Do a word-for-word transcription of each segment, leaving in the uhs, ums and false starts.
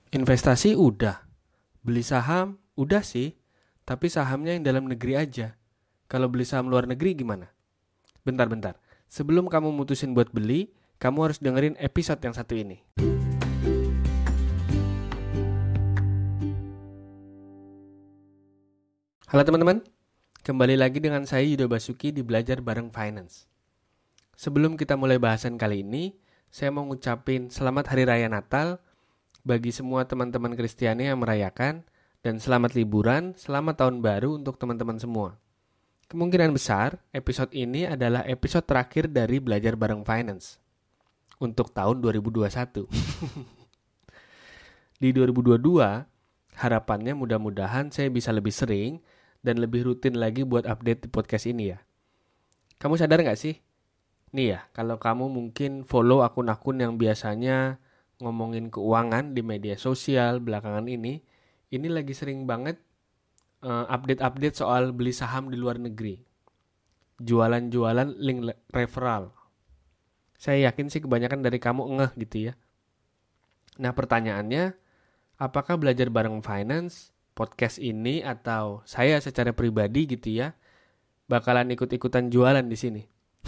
Investasi udah, beli saham udah sih, tapi sahamnya yang dalam negeri aja. Kalau beli saham luar negeri gimana? Bentar-bentar, sebelum kamu mutusin buat beli, kamu harus dengerin episode yang satu ini. Halo teman-teman, kembali lagi dengan saya Yudo Basuki di Belajar Bareng Finance. Sebelum kita mulai bahasan kali ini, saya mau ngucapin selamat Hari Raya Natal bagi semua teman-teman Kristiani yang merayakan, dan selamat liburan, selamat tahun baru untuk teman-teman semua. Kemungkinan besar, episode ini adalah episode terakhir dari Belajar Bareng Finance untuk tahun dua ribu dua puluh satu. Di dua ribu dua puluh dua, harapannya mudah-mudahan saya bisa lebih sering dan lebih rutin lagi buat update di podcast ini ya. Kamu sadar nggak sih? Nih ya, kalau kamu mungkin follow akun-akun yang biasanya ngomongin keuangan di media sosial belakangan ini, ini lagi sering banget uh, update-update soal beli saham di luar negeri. Jualan-jualan link referral. Saya yakin sih kebanyakan dari kamu ngeh gitu ya. Nah pertanyaannya, apakah Belajar Bareng Finance, podcast ini atau saya secara pribadi gitu ya, bakalan ikut-ikutan jualan di sini?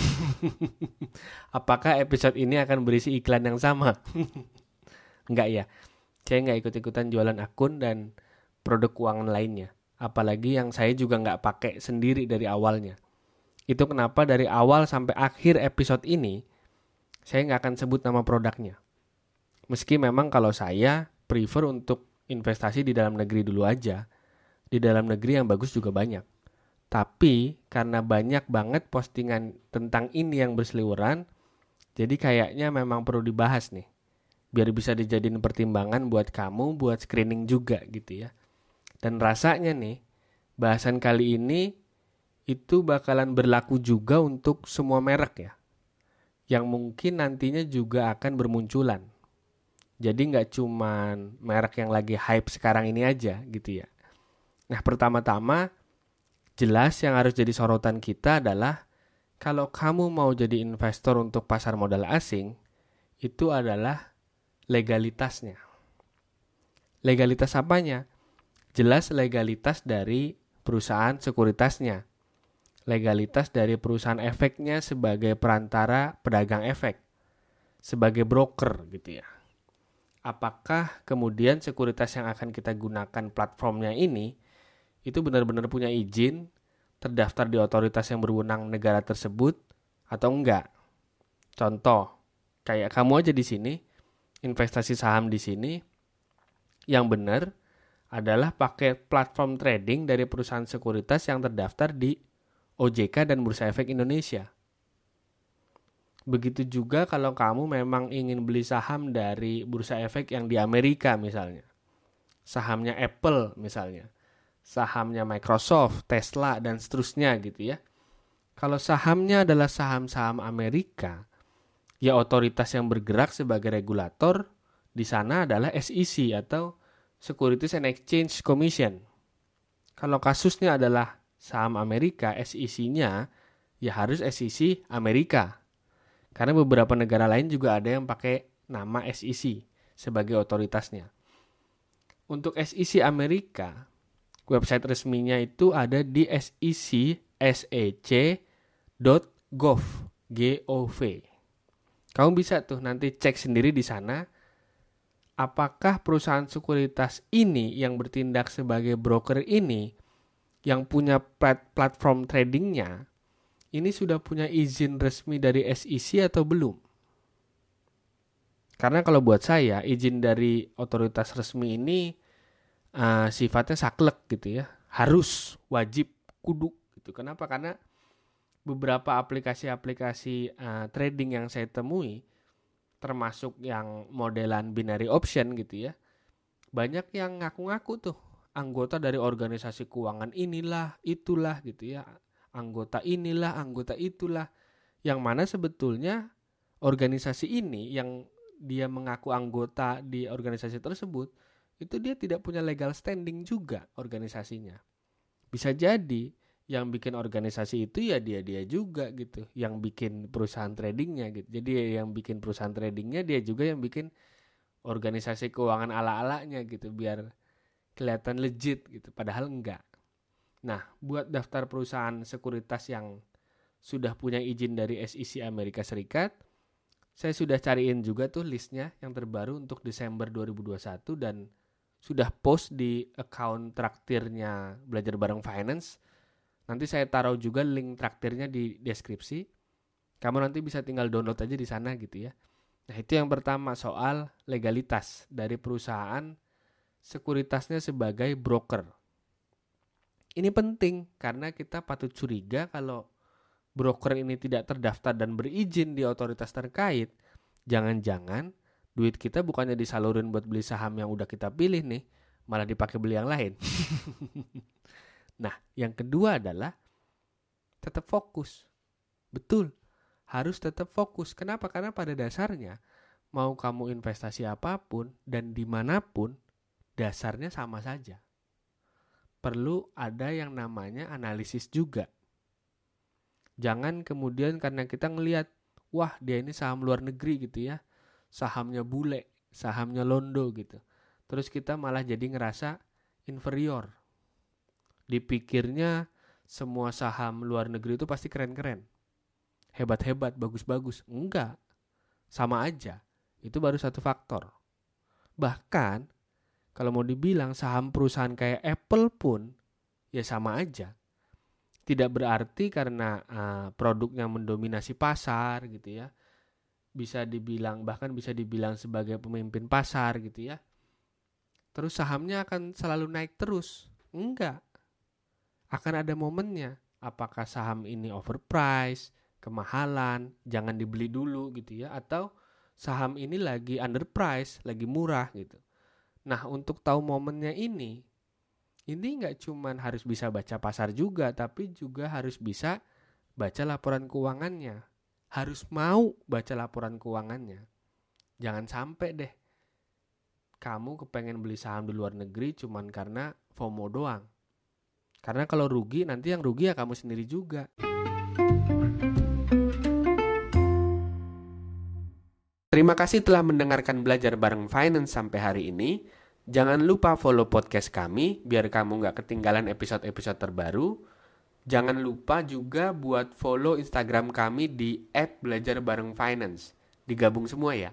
Apakah episode ini akan berisi iklan yang sama? Enggak ya, saya nggak ikut-ikutan jualan akun dan produk keuangan lainnya. Apalagi yang saya juga nggak pakai sendiri dari awalnya. Itu kenapa dari awal sampai akhir episode ini, saya nggak akan sebut nama produknya. Meski memang kalau saya prefer untuk investasi di dalam negeri dulu aja. Di dalam negeri yang bagus juga banyak. Tapi karena banyak banget postingan tentang ini yang berseliweran, jadi kayaknya memang perlu dibahas nih. Biar bisa dijadiin pertimbangan buat kamu, buat screening juga gitu ya. Dan rasanya nih, bahasan kali ini itu bakalan berlaku juga untuk semua merek ya. Yang mungkin nantinya juga akan bermunculan. Jadi nggak cuman merek yang lagi hype sekarang ini aja gitu ya. Nah pertama-tama, jelas yang harus jadi sorotan kita adalah kalau kamu mau jadi investor untuk pasar modal asing, itu adalah legalitasnya. Legalitas apanya? Jelas legalitas dari perusahaan sekuritasnya. Legalitas dari perusahaan efeknya sebagai perantara pedagang efek. Sebagai broker gitu ya. Apakah kemudian sekuritas yang akan kita gunakan platformnya ini itu benar-benar punya izin, terdaftar di otoritas yang berwenang negara tersebut atau enggak? Contoh, kayak kamu aja di sini, investasi saham di sini, yang benar adalah pakai platform trading dari perusahaan sekuritas yang terdaftar di O J K dan Bursa Efek Indonesia. Begitu juga kalau kamu memang ingin beli saham dari Bursa Efek yang di Amerika misalnya. Sahamnya Apple misalnya. Sahamnya Microsoft, Tesla, dan seterusnya gitu ya. Kalau sahamnya adalah saham-saham Amerika, ya otoritas yang bergerak sebagai regulator di sana adalah S E C atau Securities and Exchange Commission. Kalau kasusnya adalah saham Amerika, S E C-nya ya harus S E C Amerika. Karena beberapa negara lain juga ada yang pakai nama S E C sebagai otoritasnya. Untuk S E C Amerika, website resminya itu ada di s e c s e c dot gov. Kamu bisa tuh nanti cek sendiri di sana apakah perusahaan sekuritas ini yang bertindak sebagai broker ini yang punya plat- platform tradingnya ini sudah punya izin resmi dari S E C atau belum? Karena kalau buat saya izin dari otoritas resmi ini uh, sifatnya saklek gitu ya, harus, wajib, kudu gitu. Kenapa? Karena beberapa aplikasi-aplikasi uh, trading yang saya temui, termasuk yang modelan binary option gitu ya, banyak yang ngaku-ngaku tuh anggota dari organisasi keuangan inilah, itulah gitu ya, anggota inilah, anggota itulah, yang mana sebetulnya organisasi ini yang dia mengaku anggota di organisasi tersebut, itu dia tidak punya legal standing juga organisasinya. Bisa jadi yang bikin organisasi itu ya dia-dia juga gitu, yang bikin perusahaan tradingnya gitu. Jadi yang bikin perusahaan tradingnya dia juga yang bikin organisasi keuangan ala-alanya gitu biar kelihatan legit gitu, padahal enggak. Nah, buat daftar perusahaan sekuritas yang sudah punya izin dari S E C Amerika Serikat, saya sudah cariin juga tuh listnya yang terbaru untuk Desember dua ribu dua puluh satu dan sudah post di account traktirnya Belajar Bareng Finance. Nanti saya taruh juga link traktirnya di deskripsi. Kamu nanti bisa tinggal download aja di sana gitu ya. Nah, itu yang pertama soal legalitas dari perusahaan sekuritasnya sebagai broker. Ini penting karena kita patut curiga kalau broker ini tidak terdaftar dan berizin di otoritas terkait. Jangan-jangan duit kita bukannya disalurin buat beli saham yang udah kita pilih nih, malah dipakai beli yang lain. Nah, yang kedua adalah tetap fokus. Betul, harus tetap fokus. Kenapa? Karena pada dasarnya mau kamu investasi apapun dan dimanapun, dasarnya sama saja. Perlu ada yang namanya analisis juga. Jangan kemudian karena kita ngelihat, wah dia ini saham luar negeri gitu ya, sahamnya bule, sahamnya londo gitu. Terus kita malah jadi ngerasa inferior. Dipikirnya semua saham luar negeri itu pasti keren-keren, hebat-hebat, bagus-bagus. Enggak, sama aja. Itu baru satu faktor. Bahkan kalau mau dibilang saham perusahaan kayak Apple pun ya sama aja. Tidak berarti karena uh, produknya mendominasi pasar gitu ya. Bisa dibilang, bahkan bisa dibilang sebagai pemimpin pasar gitu ya. Terus sahamnya akan selalu naik terus. Enggak. Akan ada momennya. Apakah saham ini overpriced, kemahalan, jangan dibeli dulu gitu ya. Atau saham ini lagi underpriced, lagi murah gitu. Nah, untuk tahu momennya ini, ini nggak cuman harus bisa baca pasar juga, tapi juga harus bisa baca laporan keuangannya. Harus mau baca laporan keuangannya. Jangan sampai deh kamu kepengen beli saham di luar negeri cuman karena FOMO doang. Karena kalau rugi, nanti yang rugi ya kamu sendiri juga. Terima kasih telah mendengarkan Belajar Bareng Finance sampai hari ini. Jangan lupa follow podcast kami biar kamu nggak ketinggalan episode-episode terbaru. Jangan lupa juga buat follow Instagram kami di et belajar bareng finance. Digabung semua ya.